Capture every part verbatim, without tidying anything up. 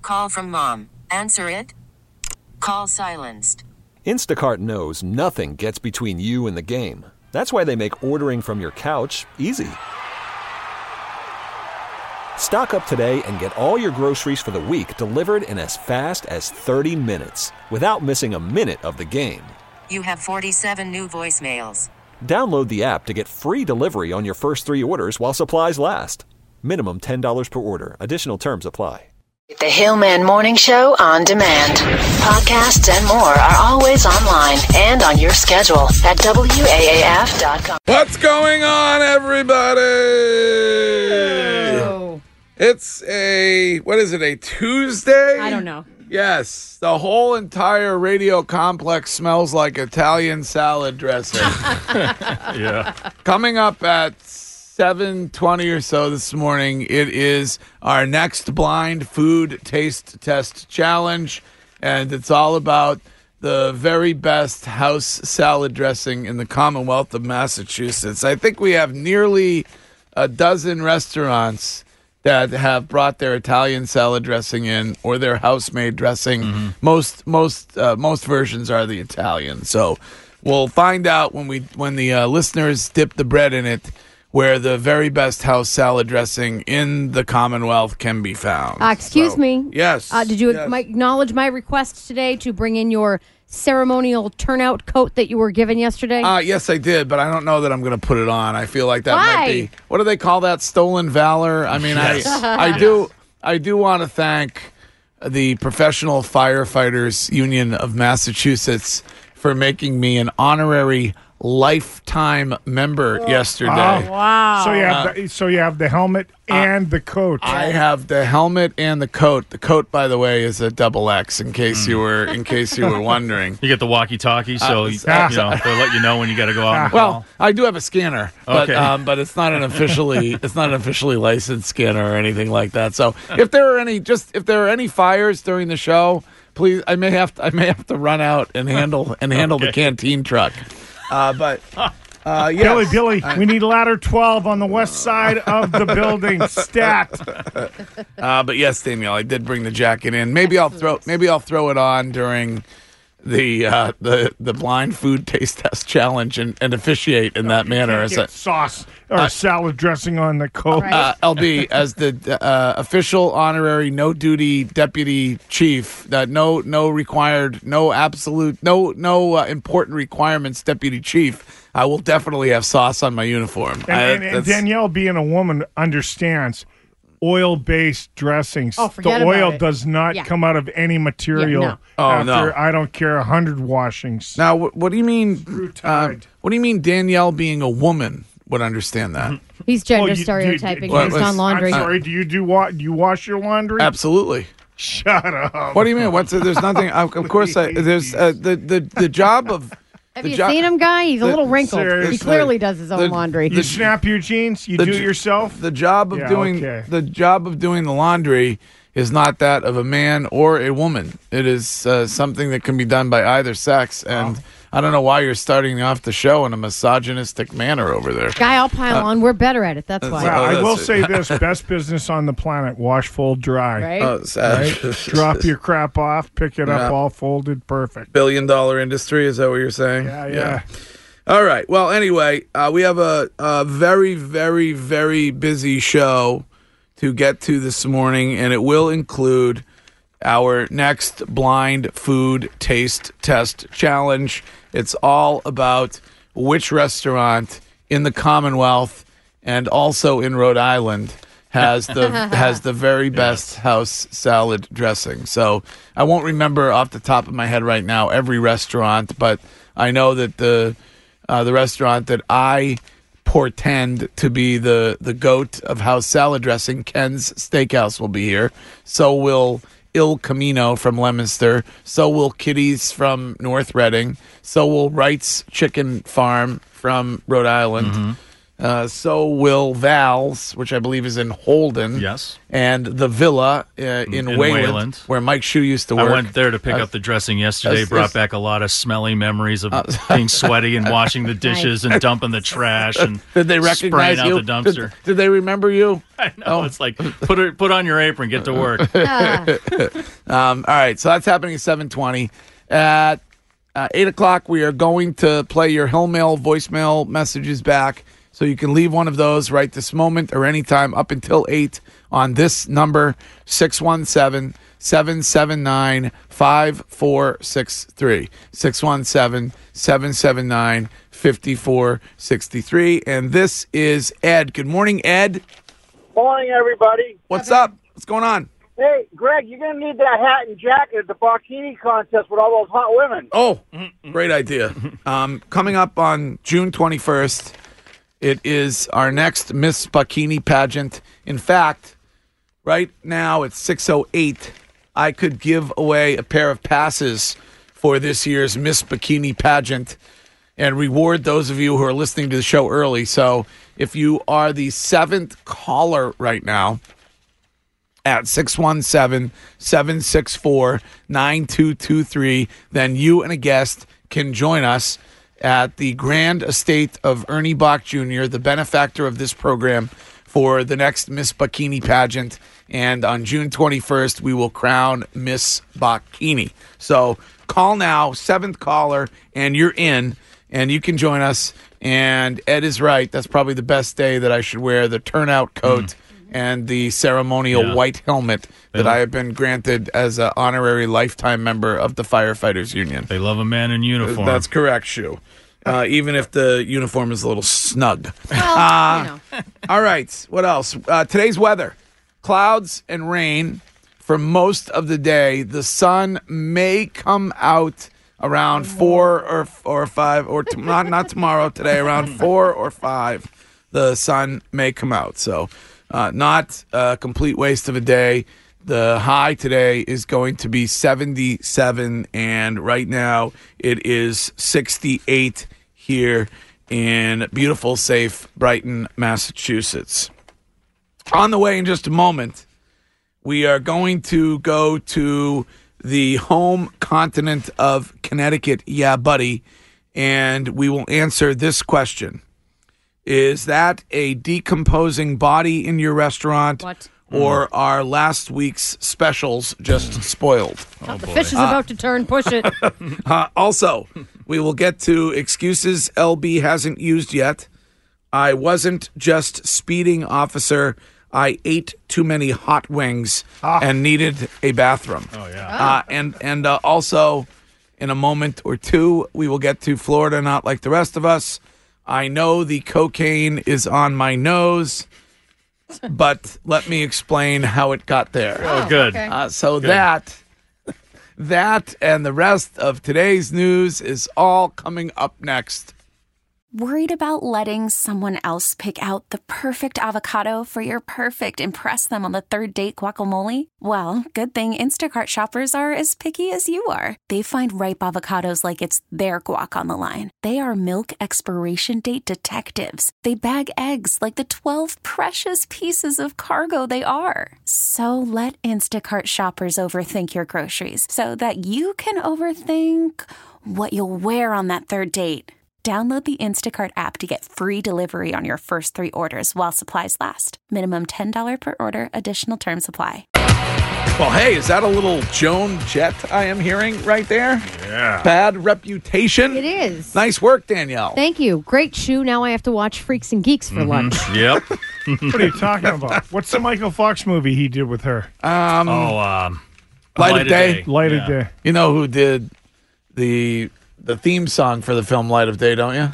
call from mom. Answer it. Call silenced. Instacart knows nothing gets between you and the game. That's why they make ordering from your couch easy. Stock up today and get all your groceries for the week delivered in as fast as thirty minutes without missing a minute of the game. You have forty-seven new voicemails. Download the app to get free delivery on your first three orders while supplies last. Minimum ten dollars per order. Additional terms apply. The Hillman Morning Show on demand. Podcasts and more are always online and on your schedule at W A A F dot com. What's going on, everybody? Hello. It's a, what is it, a Tuesday? I don't know. Yes, the whole entire radio complex smells like Italian salad dressing. Yeah. Coming up at seven twenty or so this morning, it is our next blind food taste test challenge, and it's all about the very best house salad dressing in the Commonwealth of Massachusetts. I think we have nearly a dozen restaurants that have brought their Italian salad dressing in, or their house-made dressing. Mm-hmm. Most most uh, most versions are the Italian. So we'll find out when we when the uh, listeners dip the bread in it, where the very best house salad dressing in the Commonwealth can be found. Uh, excuse So, me. Yes. Uh, did you yes. my, acknowledge my request today to bring in your ceremonial turnout coat that you were given yesterday? Uh, yes, I did, but I don't know that I'm going to put it on. I feel like that Why? might be, what do they call that? Stolen valor? I mean, Yes. I I do I do want to thank the Professional Firefighters Union of Massachusetts for making me an honorary lifetime member yesterday. Oh, wow. So you have the, so you have the helmet and the coat. I have the helmet and the coat. The coat, by the way, is a double X. In case you were, in case you were wondering. You get the walkie-talkie, so Uh, you, ah. you know they'll let you know when you got to go out. And Well, call. I do have a scanner, but Okay. um, but it's not an officially it's not an officially licensed scanner or anything like that. So if there are any just if there are any fires during the show, please I may have to, I may have to run out and handle and handle the Okay. canteen truck. Uh, but uh, yes. Billy, Billy, we need ladder twelve on the west side of the building. Stat. Uh, but yes, Danielle, I did bring the jacket in. Maybe I'll throw maybe I'll throw it on during the uh, the the blind food taste test challenge and, and officiate in that manner. As a, Get sauce or salad dressing on the coat. Right. uh, L B, as the uh, official honorary no duty deputy chief, that no no required, no absolute, no no uh, important requirements deputy chief, I will definitely have sauce on my uniform. And, I- and, and that's- Danielle, being a woman, understands oil-based dressings. Oh, forget the oil about it. does not Yeah. come out of any material. Yeah, no. Oh, after, no. I don't care, a hundred washings. Now, what, what do you mean? Screw Uh, tied. what do you mean? Danielle being a woman would understand that. He's gender Well, you- stereotyping you- you- based Well, on laundry. I'm sorry, do you do wa- do you wash your laundry? Absolutely. Shut up. What do you mean? What's there's nothing? Of of course, I, there's uh, the the the job of. Have the you jo- seen him, guy? He's a the- little wrinkled. seriously. He clearly does his own The- laundry. You snap your jeans? You the do j- it yourself? The job of Yeah, doing okay. the job of doing the laundry is not that of a man or a woman. It is uh, something that can be done by either sex, and Oh. I don't know why you're starting off the show in a misogynistic manner over there. Guy, I'll pile on. We're better at it. That's why. Well, Oh, I that's will it. say this: best business on the planet. Wash, fold, dry. Right? Oh, it's, uh, Drop your crap off, pick it up, Yeah. all folded, perfect. billion dollar industry. Is that what you're saying? Yeah, yeah. All right. Well, anyway, uh, we have a, a very, very, very busy show to get to this morning, and it will include our next blind food taste test challenge. It's all about which restaurant in the Commonwealth and also in Rhode Island has the has the very best house salad dressing. So I won't remember off the top of my head right now every restaurant, but I know that the uh, the restaurant that I portend to be the the goat of house salad dressing, Ken's Steakhouse, will be here. So will Il Camino from Leominster. So will Kitty's from North Reading. So will Wright's Chicken Farm from Rhode Island. Uh, so will Val's, which I believe is in Holden. Yes. And the Villa uh, in, In Wayland, Wayland. where Mike Shue used to work. I went there to pick Uh, up the dressing yesterday. uh, Brought uh, back a lot of smelly memories of being sweaty and washing the dishes and dumping the trash and Did they recognize spraying you? out the dumpster. Did, did they remember you? I know. Oh. It's like put it, put on your apron, get to work. Ah, Um, all right, so that's happening at seven twenty. At uh, eight o'clock, we are going to play your Hill Mail voicemail messages back. So you can leave one of those right this moment or anytime up until eight on this number, six one seven, seven seven nine, five four six three. six one seven, seven seven nine, five four six three. And this is Ed. Good morning, Ed. Morning, everybody. What's up? What's going on? Hey, Greg, you're going to need that hat and jacket at the Bikini contest with all those hot women. Oh, great idea. Um, coming up on June twenty-first, it is our next Miss Bikini pageant. In fact, right now it's six oh eight. I could give away a pair of passes for this year's Miss Bikini pageant and reward those of you who are listening to the show early. So if you are the seventh caller right now, at six one seven, seven six four, nine two two three, then you and a guest can join us at the grand estate of Ernie Bach Junior, the benefactor of this program, for the next Miss Bikini pageant. And on June twenty-first, we will crown Miss Bikini. So call now, seventh caller, and you're in, and you can join us. And Ed is right. That's probably the best day that I should wear the turnout coat mm. and the ceremonial Yeah. white helmet that Yeah. I have been granted as an honorary lifetime member of the Firefighters Union. They love a man in uniform. That's correct, Shu. Uh, even if the uniform is a little snug. well, Uh, you know. All right. What else? Uh, today's weather. Clouds and rain for most of the day. The sun may come out around four or or five, or t- not not tomorrow, today, around four or five. The sun may come out. So uh, not a complete waste of a day. The high today is going to be seventy-seven, and right now it is sixty-eight here in beautiful, safe Brighton, Massachusetts. On the way in just a moment, we are going to go to the home continent of Connecticut, yeah, buddy, and we will answer this question. Is that a decomposing body in your restaurant? What? Or are last week's specials just spoiled? Oh, the fish is about to turn. Push it. Uh, also, we will get to excuses L B hasn't used yet. I wasn't just speeding, officer. I ate too many hot wings and needed a bathroom. Oh, yeah. Uh, and and uh, also, in a moment or two, we will get to Florida, not like the rest of us. I know the cocaine is on my nose, but let me explain how it got there. Oh, good. okay. Uh, so that, that and the rest of today's news is all coming up next. Worried about letting someone else pick out the perfect avocado for your perfect impress them on the third date guacamole? Well, good thing Instacart shoppers are as picky as you are. They find ripe avocados like it's their guac on the line. They are milk expiration date detectives. They bag eggs like the twelve precious pieces of cargo they are. So let Instacart shoppers overthink your groceries so that you can overthink what you'll wear on that third date. Download the Instacart app to get free delivery on your first three orders while supplies last. Minimum ten dollars per order. Additional terms apply. Well, hey, is that a little Joan Jett I am hearing right there? Yeah. Bad reputation. It is. Nice work, Danielle. Thank you. Great shoe. Now I have to watch Freaks and Geeks for lunch. Yep. What are you talking about? What's the Michael Fox movie he did with her? Um, Oh, um, Light of Day. Light Yeah. of Day. You know who did the the theme song for the film Light of Day, don't you?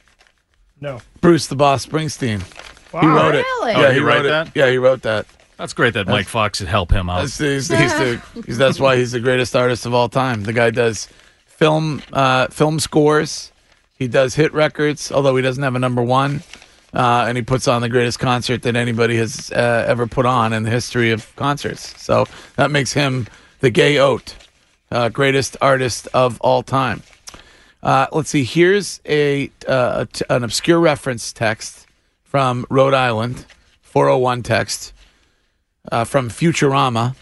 No. Bruce the Boss Springsteen. Wow. He wrote it. Really? Oh, Yeah, he wrote wrote it. that? Yeah, he wrote that. That's great that Mike Fox could help him out. That's, he's, he's the, he's, that's why he's the greatest artist of all time. The guy does film uh, film scores. He does hit records, although he doesn't have a number one. Uh, and he puts on the greatest concert that anybody has uh, ever put on in the history of concerts. So that makes him the gay oat, uh, greatest artist of all time. Uh, let's see. Here's a, uh, a t- an obscure reference text from Rhode Island, four oh one text uh, from Futurama,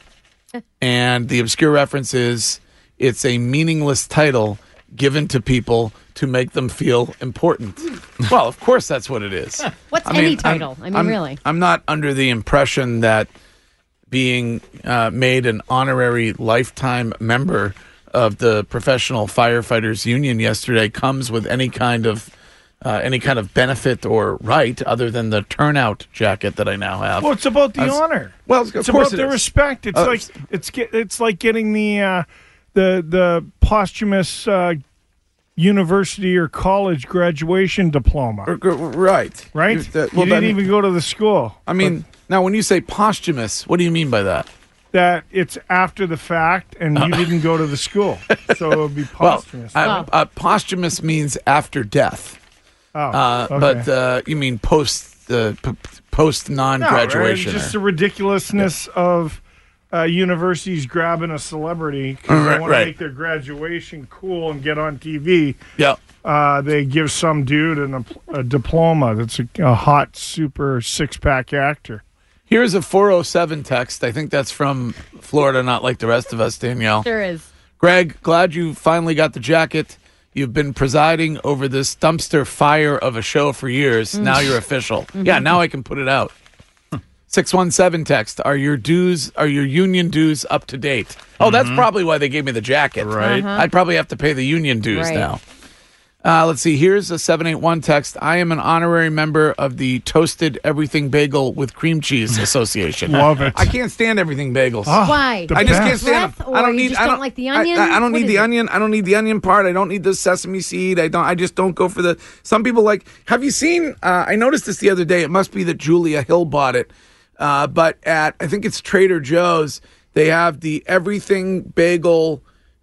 and the obscure reference is it's a meaningless title given to people to make them feel important. Well, of course that's what it is. What's I any mean, title? I'm, I mean, I'm- really. I'm not under the impression that being uh, made an honorary lifetime member of the Professional Firefighters Union yesterday comes with any kind of uh, any kind of benefit or right other than the turnout jacket that I now have. Well, it's about the That's- honor. Well, of it's course about it the is. respect. It's Uh, like it's get, it's like getting the uh, the the posthumous uh, university or college graduation diploma. R- r- Right. Right? You- that- you well, didn't that- even go to the school. I mean, now when you say posthumous, what do you mean by that? That it's after the fact and you didn't go to the school. So it would be Well, posthumous. uh, uh, posthumous means after death. oh, Uh, okay. But uh, you mean post uh, p- post No, non-graduation? right? It's just or- the ridiculousness of uh, universities grabbing a celebrity because Right, they want right. to make their graduation cool and get on T V. yeah. Uh, they give some dude an, a, a diploma that's a, a hot, super six-pack actor. Here's a four oh seven text. I think that's from Florida, not like the rest of us, Danielle. There is. Greg, glad you finally got the jacket. You've been presiding over this dumpster fire of a show for years. Now you're official. Yeah, now I can put it out. six one seven text. Are your dues, are your union dues up to date? Oh, that's probably why they gave me the jacket. Right. Uh-huh. I'd probably have to pay the union dues Right. now. Uh, let's see. Here's a seven eight one text. I am an honorary member of the Toasted Everything Bagel with Cream Cheese Association. Love it. I can't stand everything bagels. Ah, Why? the I just best. can't stand Breath, them. or I don't you need. just I don't don't like the I- onion? I, I don't What need is the it? onion. I don't need the onion part. I don't need the sesame seed. I don't. I just don't go for the. Some people like. Have you seen? Uh, I noticed this the other day. It must be that Julia Hill bought it. Uh, but at I think it's Trader Joe's. They have the everything bagel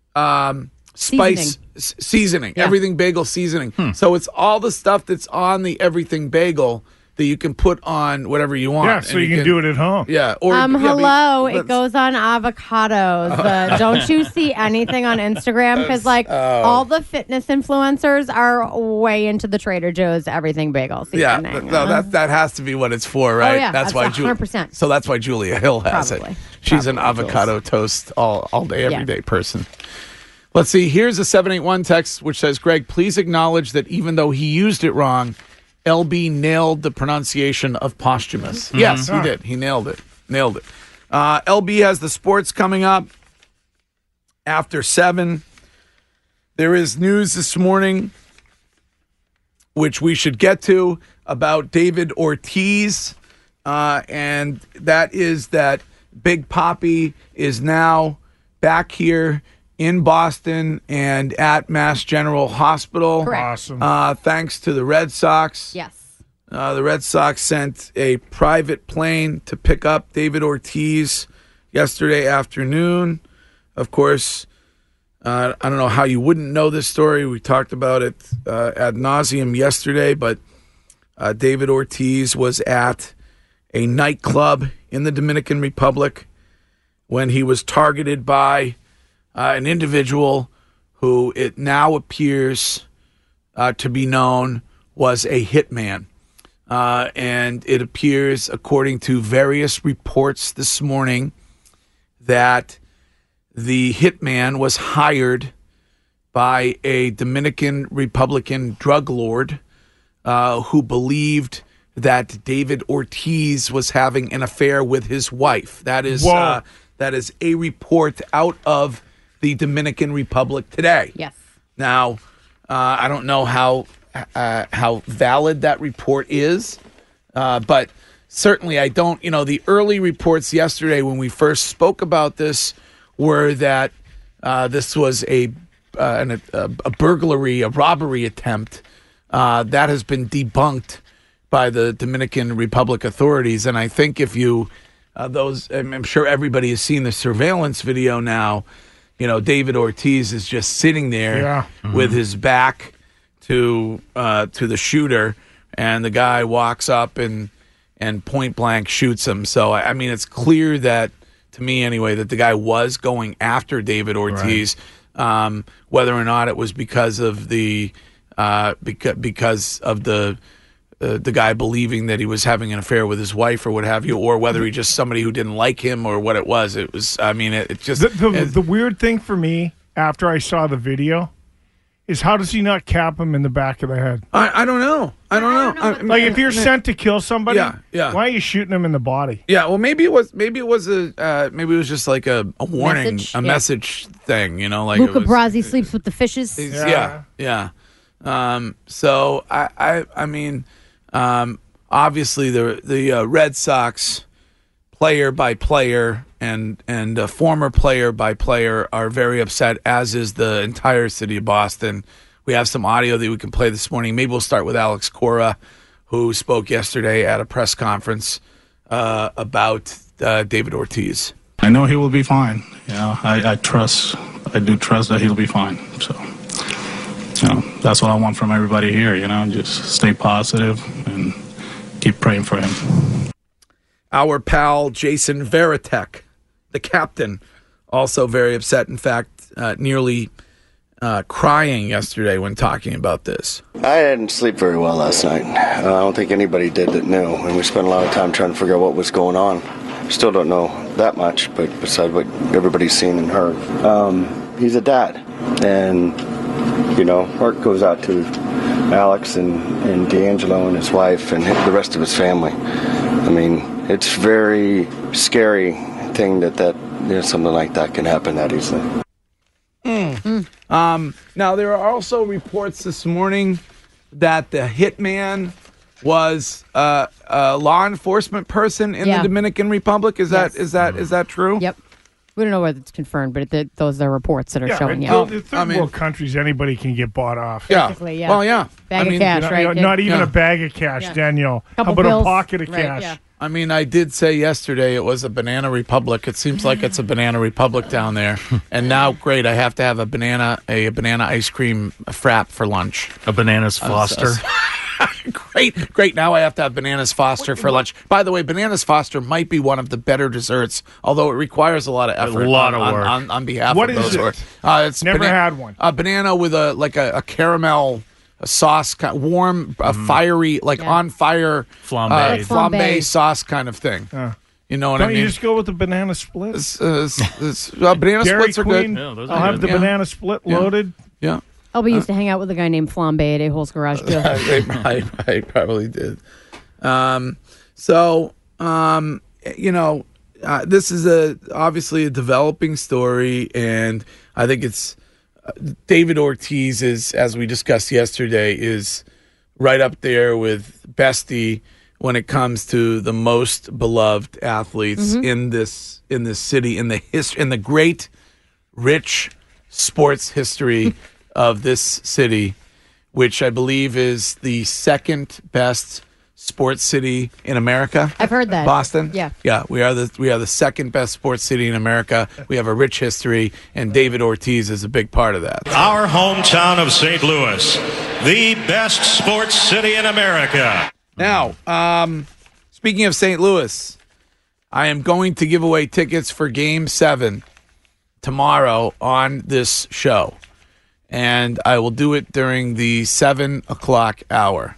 um, spice Seasoning. s- seasoning. Yeah. Everything bagel seasoning. So it's all the stuff that's on the everything bagel that you can put on whatever you want. Yeah, so And you can do it at home. Yeah. Or Um, yeah, but- hello. but- It goes on avocados. The, don't you see anything on Instagram? Because like Oh. all the fitness influencers are way into the Trader Joe's everything bagel Yeah, seasoning. th- no, that that has to be what it's for, right? Oh, yeah, that's that's why one hundred percent. So that's why Julia Hill has Probably. it. She's an Probably, avocado toast all all day, every Yeah. day person. Let's see. Here's a seven eight one text which says, "Greg, please acknowledge that even though he used it wrong, L B nailed the pronunciation of posthumous." Yes, he did. He nailed it. Nailed it. Uh, L B has the sports coming up after seven. There is news this morning, which we should get to, about David Ortiz. Uh, and that is that Big Papi is now back here in Boston and at Mass General Hospital. Correct. Awesome. Uh, thanks to the Red Sox. Yes. Uh, the Red Sox sent a private plane to pick up David Ortiz yesterday afternoon. Of course, uh, I don't know how you wouldn't know this story. We talked about it uh, ad nauseum yesterday, but uh, David Ortiz was at a nightclub in the Dominican Republic when he was targeted by uh, an individual who it now appears uh, to be known was a hitman. Uh, and it appears, according to various reports this morning, that the hitman was hired by a Dominican Republican drug lord uh, who believed that David Ortiz was having an affair with his wife. That is Whoa. uh, that is a report out of the Dominican Republic today. Yes. Now, uh, I don't know how uh, how valid that report is, uh, but certainly I don't. You know, the early reports yesterday when we first spoke about this were that uh, this was a, uh, an, a a burglary, a robbery attempt. Uh, that has been debunked by the Dominican Republic authorities, and I think if you uh, those, I'm, I'm sure everybody has seen the surveillance video now. You know, David Ortiz is just sitting there Yeah. with his back to uh, to the shooter, and the guy walks up and and point blank shoots him. So I I mean, it's clear that, to me anyway, that the guy was going after David Ortiz, um, whether or not it was because of the uh, because because of the uh, the guy believing that he was having an affair with his wife or what have you, or whether he just somebody who didn't like him or what it was. It was, I mean, it, it just... The, the, it, the weird thing for me, after I saw the video, is how does he not cap him in the back of the head? I, I don't know. I don't know. I, Like, if you're sent to kill somebody, Yeah, yeah. why are you shooting him in the body? Yeah, well, maybe it was maybe it was a uh, maybe it was just like a, a warning, Message, a yeah. message thing, you know, like Luca it was, Brasi sleeps with the fishes. Yeah, yeah. Um, so I, I, I mean, um, obviously the the uh, Red Sox player by player and and uh, former player by player are very upset, as is the entire city of Boston. We have some audio that we can play this morning. Maybe we'll start with Alex Cora, who spoke yesterday at a press conference uh, about uh, David Ortiz. I know he will be fine. You know, I, I trust, I do trust that he'll be fine. So, you know, that's what I want from everybody here. You know, just stay positive and keep praying for him. Our pal Jason Varitek, the captain, also very upset. In fact, uh, nearly uh, crying yesterday when talking about this. I didn't sleep very well last night. Uh, I don't think anybody did that knew, and we spent a lot of time trying to figure out what was going on. Still don't know that much, but besides what everybody's seen and heard. Um, he's a dad, and, you know, heart goes out to Alex and, and D'Angelo and his wife and the rest of his family. I mean, it's very scary thing that, that you know, something like that can happen that easily. Mm. Mm. Um, now, there are also reports this morning that the hitman was uh, a law enforcement person in Yeah. the Dominican Republic. Is Yes. that is that is that true? Yep. We don't know whether it's confirmed, but it, those are reports that are Yeah, showing. in Yeah. the third I mean- world countries, anybody can get bought off. Yeah. Basically, yeah. Well, yeah. Bag I of mean, cash, You know, right? you know, not even Yeah. a bag of cash, Yeah. Daniel. Couple How about bills. a pocket of Right, cash? yeah. I mean, I did say yesterday it was a Banana Republic. It seems like it's a Banana Republic down there. And now, great, I have to have a banana a banana ice cream frap for lunch. A Bananas Foster. Great, great. Now I have to have Bananas Foster for lunch. By the way, Bananas Foster might be one of the better desserts, although it requires a lot of effort. lot on, of on- work. on, on behalf What of is those. it? who are- Uh, it's Never bana- had one. A banana with a like a, a caramel a sauce, ki- warm, a fiery, like Yeah. on fire Flambé. uh, Like flambe flambé. sauce kind of thing. Uh, You know what Don't I mean? you just go with the banana split? It's, uh, it's, it's, uh, banana Dairy splits are Queen, good. Yeah, those I'll are have good. the Yeah. banana split Yeah. loaded. Yeah. Elby used to hang out with a guy named Flambe at A-Hole's Garage too. they, probably, I probably did. Um, so, um, you know, uh, this is a obviously a developing story, and I think it's uh, David Ortiz is, as we discussed yesterday, is right up there with Bestie when it comes to the most beloved athletes in this in this city, in the hist- in the great, rich sports history of this city, which I believe is the second best sports city in America. I've heard that. Boston. Yeah. Yeah, we are the we are the second best sports city in America. We have a rich history, and David Ortiz is a big part of that. Our hometown of Saint Louis, the best sports city in America. Now, um, speaking of Saint Louis, I am going to give away tickets for Game seven tomorrow on this show. And I will do it during the seven o'clock hour.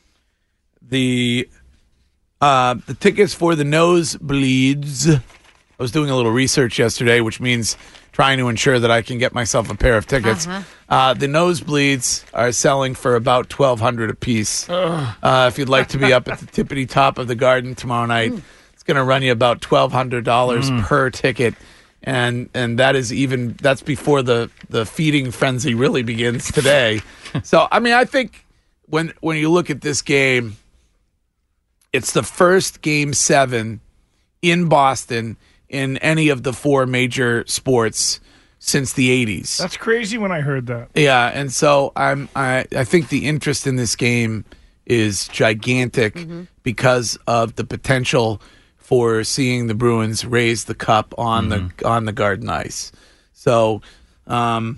The uh, the tickets for the nosebleeds, I was doing a little research yesterday, which means trying to ensure that I can get myself a pair of tickets. Uh-huh. Uh, the nosebleeds are selling for about twelve hundred dollars a piece. Uh, if you'd like to be up at the tippity top of the garden tomorrow night, it's going to run you about twelve hundred dollars Mm. per ticket. And and that is even that's before the, the feeding frenzy really begins today. So I mean I think when when you look at this game, it's the first Game seven in Boston in any of the four major sports since the eighties. That's crazy when I heard that. Yeah, and so I'm I, I think the interest in this game is gigantic because of the potential for seeing the Bruins raise the cup on the on the Garden Ice. So, um,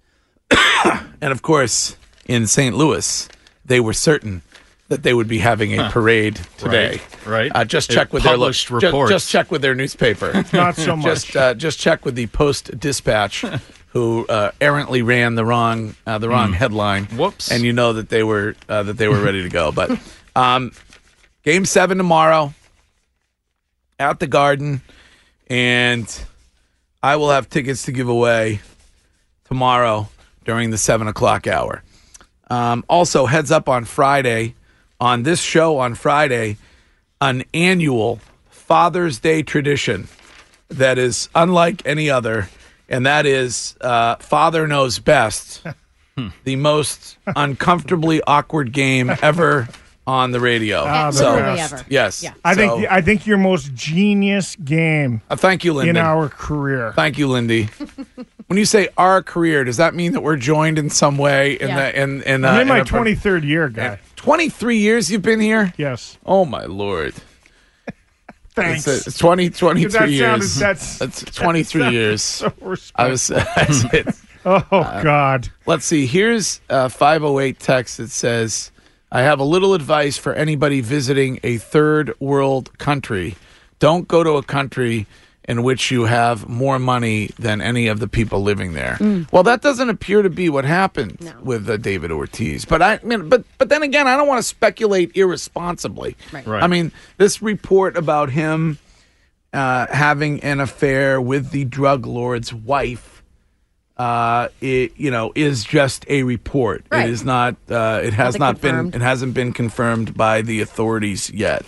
and of course, in Saint Louis, they were certain that they would be having a parade today. Right, right. Uh, just It check with their lo- published ju- reports. Just check with their newspaper. Not so much. Just uh, just check with the Post Dispatch, who uh, errantly ran the wrong uh, the wrong headline. Whoops. And you know that they were uh, that they were ready to go. But Um, game seven tomorrow at the Garden, and I will have tickets to give away tomorrow during the seven o'clock hour. Um, also, heads up on Friday, on this show on Friday, an annual Father's Day tradition that is unlike any other, and that is uh, Father Knows Best, the most uncomfortably awkward game ever on the radio. Ah, the so, best. ever. yes. Yeah. I So- think I think your most genius game Uh, thank you, Lindy. in our career. Thank you, Lindy. When you say our career, does that mean that we're joined in some way in Yeah. the in in, uh, I'm in my a- twenty-third year, guy. twenty-three years you've been here? Yes. Oh my lord. Thanks. It's, it's twenty, twenty-three That sounded- years. that's- that's twenty-three that years. sounds so I was I said, Oh, uh, God. Let's see. Here's a five oh eight text that says, I have a little advice for anybody visiting a third world country. Don't go to a country in which you have more money than any of the people living there. Mm. Well, that doesn't appear to be what happened with uh, David Ortiz. But I mean, but but then again, I don't want to speculate irresponsibly. Right. Right. I mean, this report about him uh, having an affair with the drug lord's wife, uh, it you know is just a report. Right. It is not. Uh, it has Nothing not confirmed. been. It hasn't been confirmed by the authorities yet.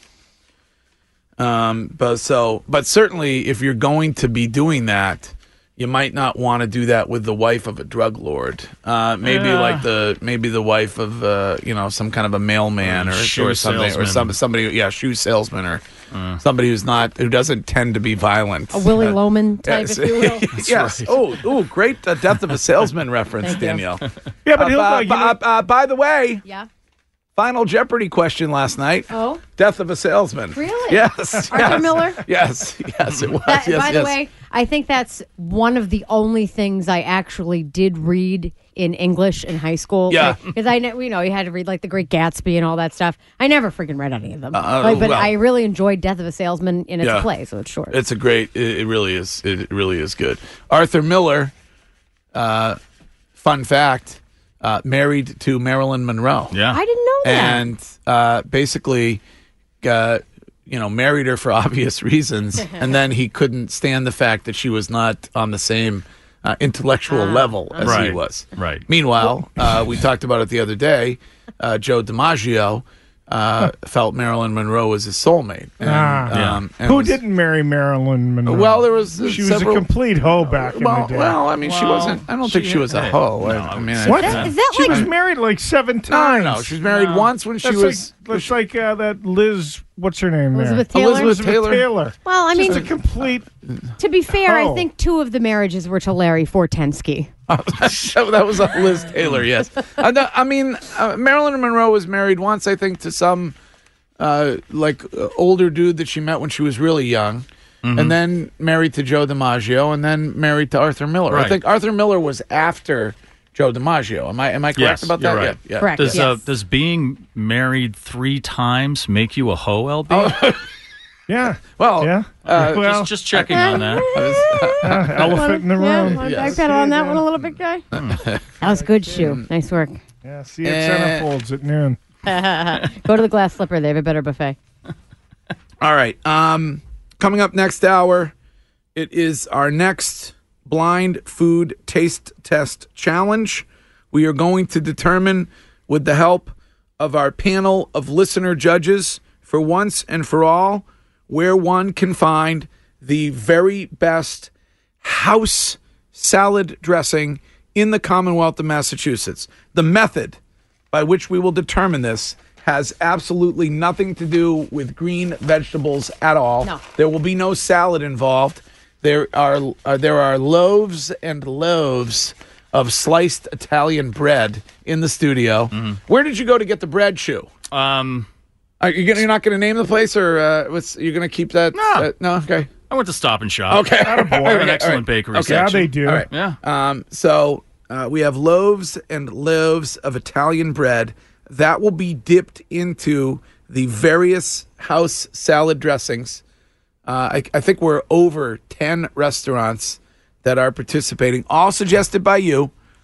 Um, but so, but certainly, if you're going to be doing that, you might not want to do that with the wife of a drug lord. Uh, maybe Yeah. like the maybe the wife of uh, you know some kind of a mailman or, Shoe or something or salesman. some somebody yeah shoe salesman or somebody who's not who doesn't tend to be violent. A Willie Uh, Loman type, yes. if you will. yes. right. Oh, oh, great uh, Death of a Salesman reference, Thank you. Danielle. Yeah, but Uh, he'll uh, like, you know, uh, uh, by the way, Yeah. Final Jeopardy question last night. Oh. Death of a Salesman. Really? Yes. Arthur yes. Miller? Yes. Yes, it was. That, yes, by yes. the way, I think that's one of the only things I actually did read in English in high school. Yeah. Because I know, you know, you had to read like The Great Gatsby and all that stuff. I never freaking read any of them. Uh, Like, but well. I really enjoyed Death of a Salesman, and it's Yeah. a play, so it's short. It's a great. It, it really is. It really is good. Arthur Miller. Uh, fun fact: uh, married to Marilyn Monroe. Yeah. I didn't know that. And uh, basically, uh, you know, married her for obvious reasons, and then he couldn't stand the fact that she was not on the same uh, intellectual level as he Right. was. Right. Meanwhile, uh, we talked about it the other day. Uh, Joe DiMaggio uh, felt Marilyn Monroe was his soulmate. And, Ah. um, and who was- didn't marry Marilyn Monroe? Well, there was uh, She was several- a complete hoe back in Well, the day. well, I mean, she Well, wasn't. I don't think she- she was a hey, hoe. I, no, I mean, what? I, Is that, is that She like was married like seven no, times. no, no. She was married No. once when she That's was. like, that's like uh, that Liz. What's her name? there? Elizabeth Taylor? Elizabeth Taylor. Taylor. Well, I mean, Just a complete. to be fair, Oh. I think two of the marriages were to Larry Fortensky. that was a Liz Taylor, yes. I, know- I mean, uh, Marilyn Monroe was married once, I think, to some uh, like uh, older dude that she met when she was really young, and then married to Joe DiMaggio, and then married to Arthur Miller. I Right. think Arthur Miller was after Joe DiMaggio. Am I am I correct Yes, about you're that? right. Yeah, yeah. Correct. Does Yes. uh, does being married three times make you a hoe, L B? Yeah. Well, Yeah. uh, well, just just checking on that. uh, elephant in the Yeah, room. I Yes. bet on that one a little bit, guy. That was good shoe. Nice work. Yeah. See you at Eh. Centerfolds at noon. Go to the Glass Slipper. They have a better buffet. All right. Um, coming up next hour, it is our next blind food taste test challenge. We are going to determine, with the help of our panel of listener judges, for once and for all, where one can find the very best house salad dressing in the Commonwealth of Massachusetts. The method by which we will determine this has absolutely nothing to do with green vegetables at all. No. There will be no salad involved. There are uh, there are loaves and loaves of sliced Italian bread in the studio. Where did you go to get the bread, Shoe? Um, Are you gonna, you're not going to name the place, or uh, what's you're going to keep that? No. uh, no. Okay. I went to Stop and Shop. Okay. They have an Okay, excellent all right. bakery Okay. Yeah, section. they do. All right. Yeah. Um, so uh, we have loaves and loaves of Italian bread that will be dipped into the various house salad dressings. Uh, I, I think we're over ten restaurants that are participating, all suggested by you.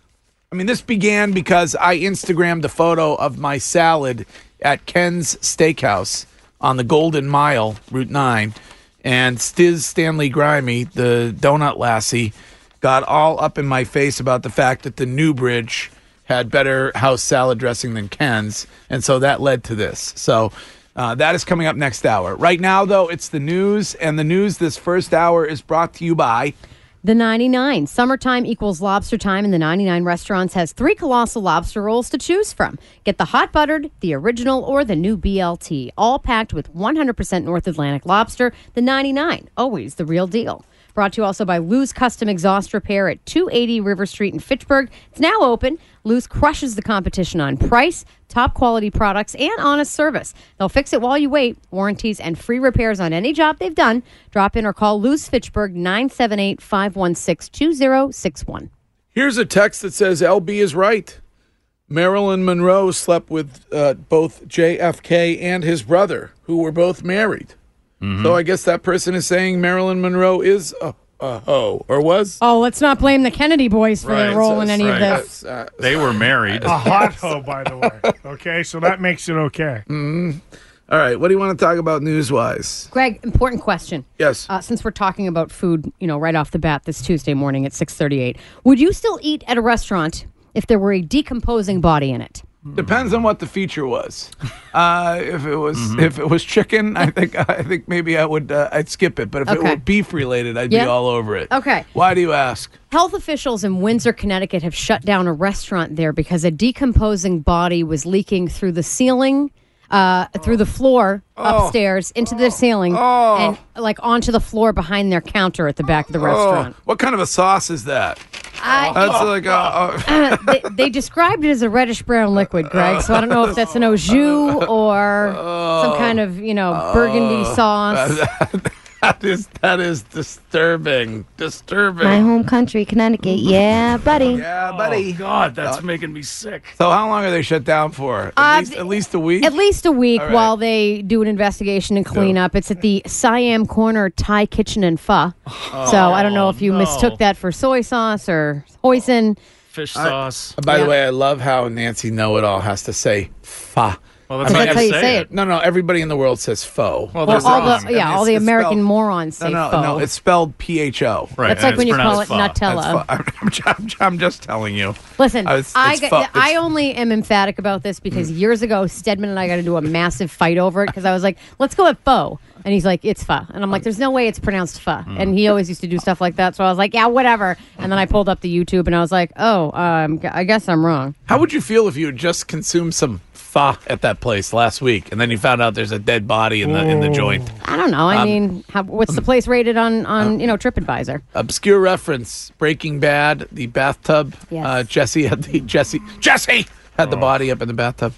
I mean, this began because I Instagrammed a photo of my salad at Ken's Steakhouse on the Golden Mile, Route nine, and Stiz Stanley Grimey, the donut lassie, got all up in my face about the fact that the Newbridge had better house salad dressing than Ken's, and so that led to this. So uh, that is coming up next hour. Right now, though, it's the news, and the news this first hour is brought to you by... The ninety-nine. Summertime equals lobster time, and the ninety-nine Restaurants has three colossal lobster rolls to choose from. Get the hot buttered, the original, or the new B L T, all packed with one hundred percent North Atlantic lobster. The ninety-nine, always the real deal. Brought to you also by Lou's Custom Exhaust Repair at two eighty River Street in Fitchburg. It's now open. Lou's crushes the competition on price, top quality products, and honest service. They'll fix it while you wait. Warranties and free repairs on any job they've done. Drop in or call Lou's Fitchburg nine seven eight, five one six, two zero six one. Here's a text that says L B is right. Marilyn Monroe slept with uh, both J F K and his brother, who were both married. Mm-hmm. So I guess that person is saying Marilyn Monroe is a, a hoe, or was. Oh, let's not blame the Kennedy boys for Right, their role in so- any right. of this. Uh, They were married. A hot hoe, by the way. Okay, so that makes it okay. Mm-hmm. All right, what do you want to talk about news-wise? Greg, important question. Yes. Uh, since we're talking about food, you know, right off the bat this Tuesday morning at six thirty-eight, would you still eat at a restaurant if there were a decomposing body in it? Depends on what the feature was. Uh, if it was Mm-hmm. if it was chicken, I think I think maybe I would uh, I'd skip it. But if it Okay. were beef related, I'd Yeah. be all over it. Okay. Why do you ask? Health officials in Windsor, Connecticut have shut down a restaurant there because a decomposing body was leaking through the ceiling, uh, through the floor upstairs into the ceiling and like onto the floor behind their counter at the back of the restaurant. Oh, what kind of a sauce is that? I- That's like a, a they, they described it as a reddish brown liquid, Greg. So I don't know if that's an au jus or some kind of, you know, burgundy sauce. that is that is disturbing. Disturbing. My home country, Connecticut. Yeah, buddy. Yeah, buddy. Oh, God, that's making me sick. So how long are they shut down for? At, Uh, least, at least a week? At least a week All right. while they do an investigation and clean up. It's at the Siam Corner Thai Kitchen and Pho. so I don't know if you no. mistook that for soy sauce or hoisin. Fish sauce. By Yeah. the way, I love how Nancy Know-It-All has to say "fa." Well, that's I mean, how how you you say, say it. it. No, no, everybody in the world says "faux." Well, Well, that's all wrong. the, yeah, I mean, all the it's- it's American spelled- morons No, say no, pho. no, it's spelled P H O. Right, That's and like when it's you call it pronounced pho. Nutella. That's fu- I'm, I'm, I'm just telling you. Listen, Uh, it's- I it's got, fu- it's- I only am emphatic about this because years ago, Stedman and I got into a massive fight over it because I was like, let's go with pho. And he's like, it's pho. And I'm like, there's no way it's pronounced pho. And he always used to do stuff like that. So I was like, yeah, whatever. And then I pulled up the YouTube and I was like, oh, um, I guess I'm wrong. How would you feel if you had just consumed some pho at that place last week, and then you found out there's a dead body in the in the joint? I don't know. I Um, mean, how, what's the place rated on, on you know, TripAdvisor? Obscure reference: Breaking Bad, the bathtub. Yes. Uh, Jesse had the Jesse Jesse had the body up in the bathtub.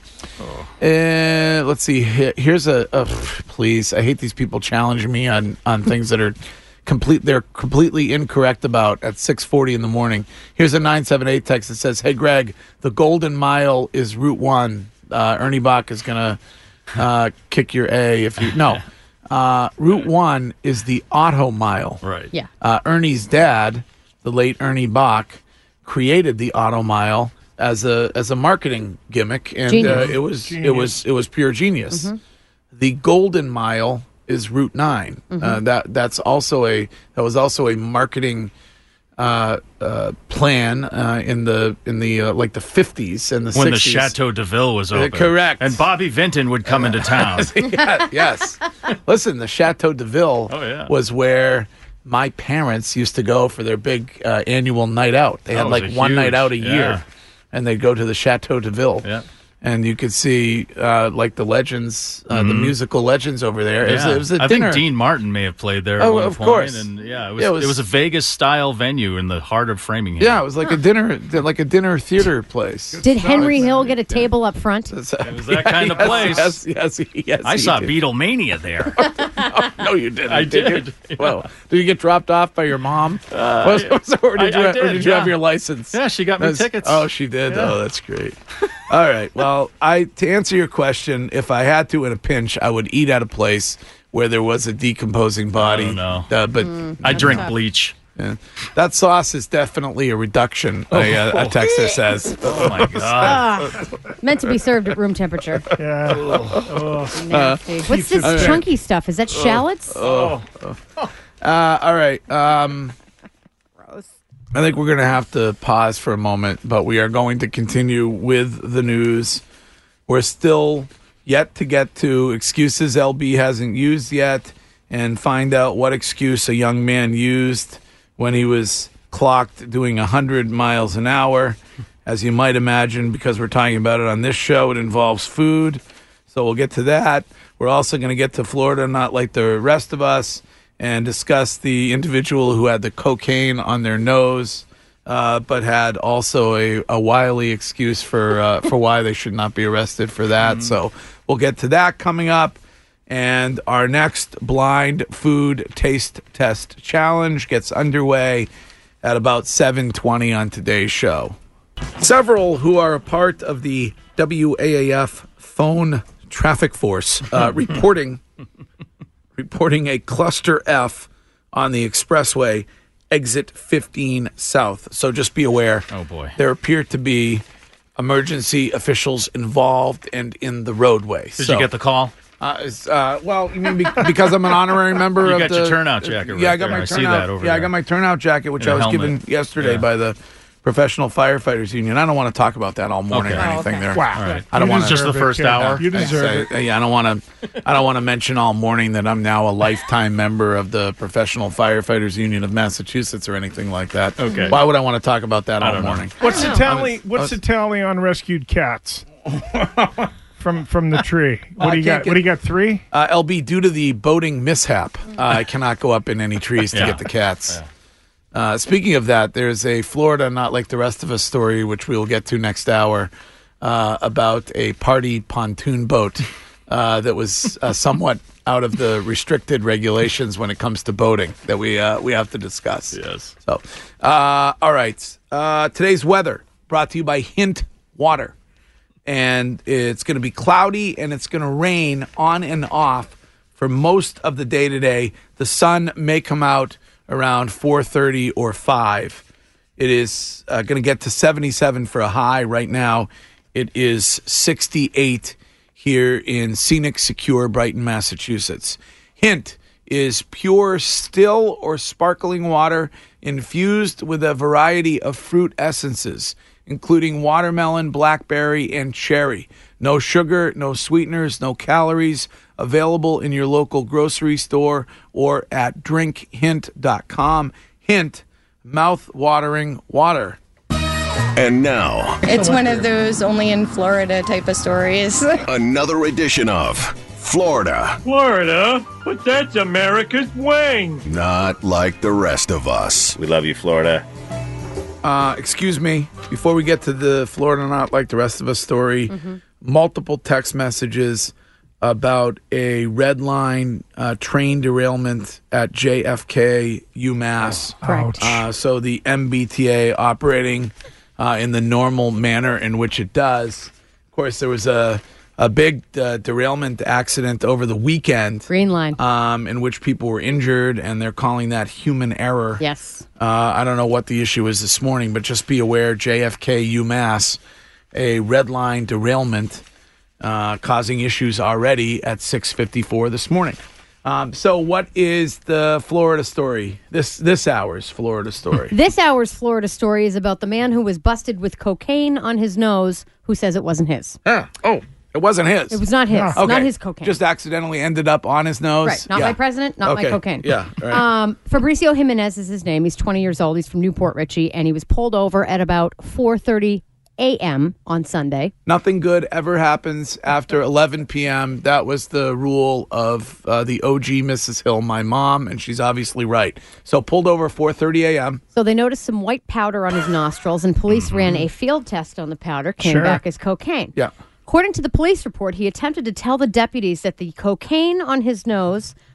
Uh, let's see. Here- Here's a, a please. I hate these people challenging me on on things that are complete. They're completely incorrect about at six forty in the morning. Here's a nine seven eight text that says, "Hey Greg, the Golden Mile is Route One. Uh, Ernie Bach is gonna uh, kick your A if you no." Uh, Route One is the Auto Mile. Right. Yeah. Uh, Ernie's dad, the late Ernie Bach, created the Auto Mile as a as a marketing gimmick, and uh, Genius. it was it Genius. was it was pure genius. The Golden Mile is Route Nine. Uh, that that's also a that was also a marketing uh, uh, plan uh, in the in the uh, like the fifties and the When sixties. the Chateau de Ville was open. correct. And Bobby Vinton would come into town. Yeah, yes. Listen, the Chateau de Ville Oh, yeah. was where my parents used to go for their big uh, annual night out. They That had was like a one night huge- out a yeah. year, and they'd go to the Chateau de Ville. Yeah. And you could see uh, like the legends, uh, the musical legends over there. It was, Yeah. it was a I dinner. think Dean Martin may have played there. Oh, at one of point, course. And yeah, it was, Yeah, it it was was- a Vegas style venue in the heart of Framingham. yeah, it was like a dinner, like a dinner theater place. Did Henry Hill get a table up front? It was that kind of Yes, place. Yes, yes, yes, yes I he saw did. Beatlemania there. No, you didn't. I did. did. You? Well, did you get dropped off by your mom? Uh, Was- was- or did, I- you, I or did, did you have yeah. your license? Yeah, she got me That's- tickets. Oh, she did. Yeah. Oh, that's great. All right. Well, I to answer your question, if I had to in a pinch, I would eat at a place where there was a decomposing body. Oh, no. Uh, but I drink bleach. Yeah. That sauce is definitely a reduction, a, a, a texter says. Oh, my God. Ah, meant to be served at room temperature. Yeah. Oh. Nasty. Uh, What's this okay. chunky stuff? Is that shallots? Oh. oh. Uh, all right. Um, Gross. I think we're going to have to pause for a moment, but we are going to continue with the news. We're still yet to get to excuses L B hasn't used yet and find out what excuse a young man used when he was clocked doing one hundred miles an hour. As you might imagine, because we're talking about it on this show, it involves food. So we'll get to that. We're also going to get to Florida, not like the rest of us, and discuss the individual who had the cocaine on their nose, uh, but had also a, a wily excuse for uh, for why they should not be arrested for that. Mm-hmm. So we'll get to that coming up. And our next blind food taste test challenge gets underway at about seven twenty on today's show. Several who are a part of the W A A F phone traffic force uh, reporting reporting a cluster F on the expressway exit fifteen south. So just be aware. Oh, boy. There appear to be emergency officials involved and in the roadway. Did so, you get the call? Uh, it's, uh, well, you mean be- because I'm an honorary member You of got the... your turnout jacket right Yeah, I got there. my I see turnout. that over yeah, I there. got my turnout jacket, which And I a was helmet. given yesterday Yeah. by the Professional Firefighters Union. I don't want to talk about that all morning Okay. or Oh, anything okay. there. Wow. All right. I don't You want deserve Just the first it, kid. hour? You deserve it. Yeah, I don't want to. I don't want to mention all morning that I'm now a lifetime member of the Professional Firefighters Union of Massachusetts or anything like that. Okay. Why would I want to talk about that I all don't know. morning? What's the I tally? was- I What's was- the tally on rescued cats from from the tree? What I do you can't got? get- What do you got? Three? Uh, L B, due to the boating mishap, uh, I cannot go up in any trees to Yeah. get the cats. Uh, speaking of that, there's a Florida, not like the rest of us story, which we will get to next hour, uh, about a party pontoon boat uh, that was uh, somewhat out of the restricted regulations when it comes to boating that we uh, we have to discuss. Yes. So, uh, all right. Uh, today's weather brought to you by Hint Water. And it's going to be cloudy and it's going to rain on and off for most of the day today. The sun may come out around four thirty or five. It is uh, going to get to seventy-seven for a high right now. It is sixty-eight here in scenic, secure Brighton, Massachusetts. Hint is pure, still, or sparkling water infused with a variety of fruit essences, including watermelon, blackberry, and cherry. No sugar, no sweeteners, no calories. Available in your local grocery store or at drink hint dot com. Hint, mouth-watering water. And now, It's one of those only in Florida type of stories. another edition of Florida, Florida? But that's America's wing. not like the rest of us. We love you, Florida. Uh, excuse me, before we get to the Florida Not Like the Rest of Us story, Mm-hmm. multiple text messages about a red line uh, train derailment at J F K UMass. Correct. Uh, so the M B T A operating uh, in the normal manner in which it does. Of course, there was a a big uh, derailment accident over the weekend. Green line. Um, in which people were injured, and they're calling that human error. Yes. Uh, I don't know what the issue is this morning, but just be aware, J F K UMass, a red line derailment uh, causing issues already at six fifty-four this morning. Um, so what is the Florida story? This this hour's Florida story. This hour's Florida story is about the man who was busted with cocaine on his nose who says it wasn't his. Yeah. Oh, it wasn't his. It was not his. Okay. Not his cocaine. Just accidentally ended up on his nose. Right. Not Yeah. my president, not Okay. my cocaine. Yeah. Right. Um, Fabricio Jimenez is his name. He's twenty years old. He's from Newport Richey, and he was pulled over at about four thirty a.m. on Sunday. Nothing good ever happens after eleven p.m. That was the rule of uh, the O G Missus Hill, my mom, and she's obviously right. So pulled over four thirty a.m. So they noticed some white powder on his nostrils, and police ran a field test on the powder, came Sure. back as cocaine. Yeah. According to the police report, he attempted to tell the deputies that the cocaine on his nose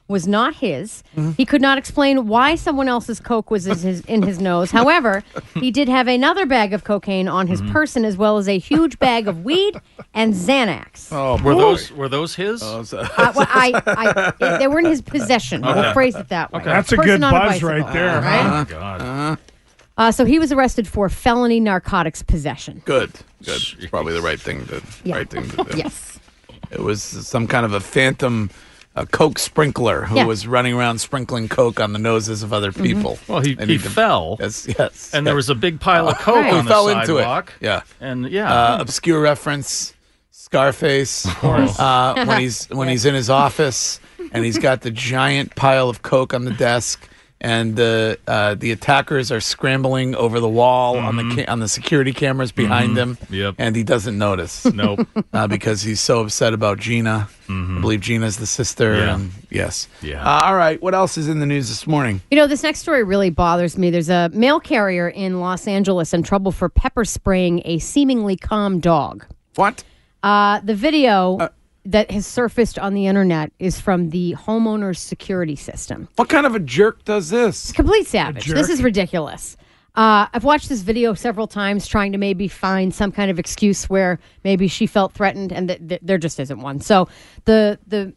was not his. He could not explain why someone else's coke was in his, in his nose. However, he did have another bag of cocaine on his person, as well as a huge bag of weed and Xanax. Oh, were boy. those were those his? Oh, so- Uh, well, I, I, they were in his possession. Okay. We'll phrase it that way. Okay. That's a Person good on a buzz bicycle, right there. right? Oh, God. Uh-huh. Uh, so he was arrested for felony narcotics possession. Good. Good. It's probably the right thing to Yeah. right thing to do. Yes. It was some kind of a phantom a Coke sprinkler who Yeah. was running around sprinkling Coke on the noses of other people. Well, he, They he need to- fell. Yes, yes. And there was a big pile of coke Right. on He the fell sidewalk. into it. Yeah. And yeah. Uh, obscure reference, Scarface. Uh, when he's when he's in his office and he's got the giant pile of Coke on the desk, and the uh, the attackers are scrambling over the wall on the ca- on the security cameras behind him. Yep. And he doesn't notice. Nope. Uh, because he's so upset about Gina. I believe Gina's the sister. Yeah. And yes. Yeah. Uh, all right. What else is in the news this morning? You know, this next story really bothers me. There's a mail carrier in Los Angeles in trouble for pepper spraying a seemingly calm dog. What? Uh, the video that has surfaced on the internet is from the homeowner's security system. What kind of a jerk does this? Complete savage. jerk. This is ridiculous. Uh, I've watched this video several times trying to maybe find some kind of excuse where maybe she felt threatened, and th- th- there just isn't one. So the the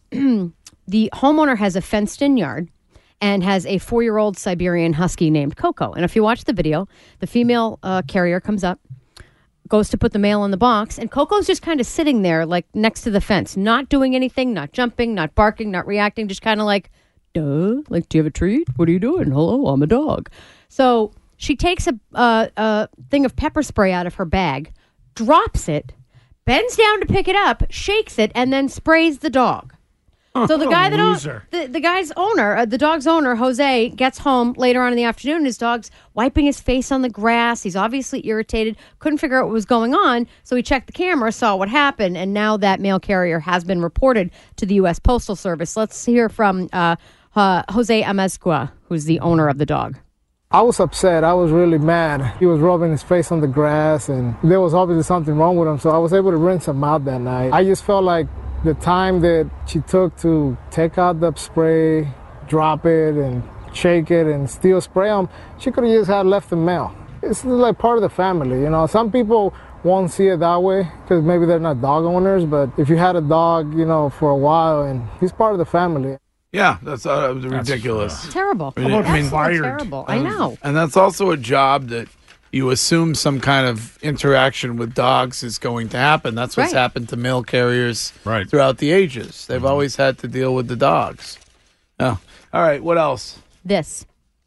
the homeowner has a fenced-in yard and has a four-year-old Siberian Husky named Coco. And if you watch the video, the female uh, carrier comes up, goes to put the mail in the box, and Coco's just kind of sitting there, like next to the fence, not doing anything, not jumping, not barking, not reacting, just kind of like, duh, like, do you have a treat? What are you doing? Hello, I'm a dog. So she takes a, uh, a thing of pepper spray out of her bag, drops it, bends down to pick it up, shakes it, and then sprays the dog. So the guy that owns, Loser. the, the guy's owner, uh, the dog's owner, Jose, gets home later on in the afternoon. And his dog's wiping his face on the grass. He's obviously irritated, couldn't figure out what was going on. So he checked the camera, saw what happened, and now that mail carrier has been reported to the U S Postal Service. Let's hear from uh, uh, Jose Amezcua, who's the owner of the dog. I was upset. I was really mad. He was rubbing his face on the grass, and there was obviously something wrong with him, so I was able to rinse him out that night. I just felt like the time that she took to take out the spray, drop it, and shake it, and still spray him, she could have just had left the mail. It's like part of the family, you know. Some people won't see it that way because maybe they're not dog owners, but if you had a dog, you know, for a while, and he's part of the family. Yeah, that's uh, ridiculous. Terrible. I mean, I mean, Absolutely terrible. I know. And that's also a job that you assume some kind of interaction with dogs is going to happen. That's what's Right. happened to mail carriers Right. throughout the ages. They've always had to deal with the dogs. Oh, all right. What else? This.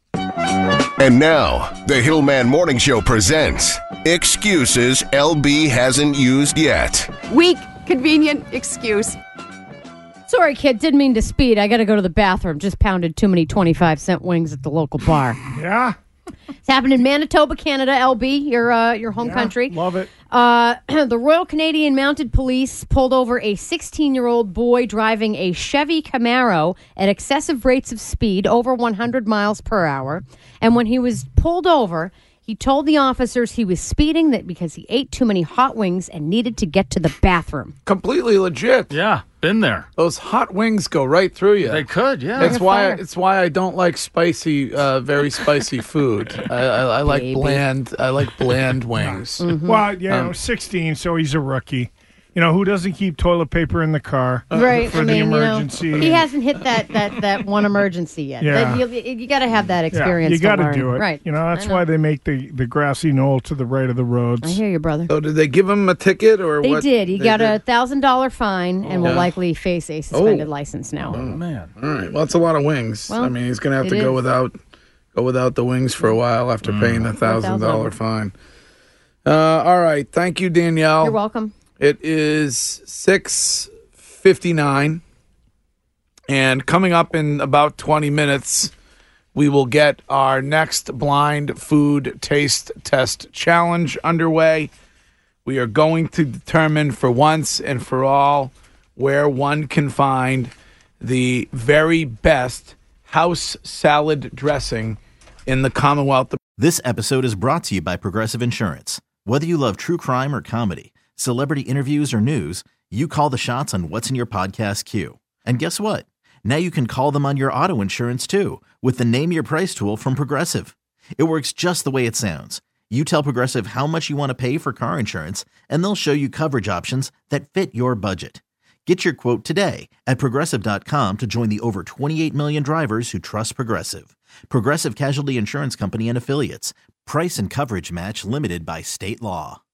And now, the Hillman Morning Show presents Excuses L B hasn't used yet. Weak, convenient excuse. Sorry, kid. Didn't mean to speed. I got to go to the bathroom. Just pounded too many twenty-five cent wings at the local bar. Yeah. It's happened in Manitoba, Canada, L B, your uh, your home Yeah, country. love it. Uh, the Royal Canadian Mounted Police pulled over a sixteen-year-old boy driving a Chevy Camaro at excessive rates of speed, over one hundred miles per hour. And when he was pulled over, he told the officers he was speeding that because he ate too many hot wings and needed to get to the bathroom. Completely legit. Yeah, been there. Those hot wings go right through you. They could, yeah. That's They're why fire. it's why I don't like spicy, uh, very spicy food. I, I, I like Baby. bland. I like bland wings. Mm-hmm. Well, yeah, Um, sixteen, so he's a rookie. You know, who doesn't keep toilet paper in the car Right, for I the mean, emergency? You know, he hasn't hit that that that one emergency yet. Yeah. That- You, you got to have that Yeah, experience. you got to do it. right? You know, that's I know. why they make the, the grassy knoll to the right of the roads. I hear you, brother. So did they give him a ticket or They what? did. He They got a did? thousand dollar fine and will Yeah. likely face a suspended Oh. license now. Oh, man. All right. Well, it's a lot of wings. Well, I mean, he's going to have it to go is. without go without the wings for a while after paying the thousand dollar fine. Uh, all right. Thank you, Danielle. You're welcome. It is six fifty nine, and coming up in about twenty minutes, we will get our next blind food taste test challenge underway. We are going to determine for once and for all where one can find the very best house salad dressing in the Commonwealth. This episode is brought to you by Progressive Insurance. Whether you love true crime or comedy, celebrity interviews or news, you call the shots on what's in your podcast queue. And guess what? Now you can call them on your auto insurance too with the Name Your Price tool from Progressive. It works just the way it sounds. You tell Progressive how much you want to pay for car insurance, and they'll show you coverage options that fit your budget. Get your quote today at Progressive dot com to join the over twenty-eight million drivers who trust Progressive. Progressive Casualty Insurance Company and Affiliates. Price and coverage match limited by state law.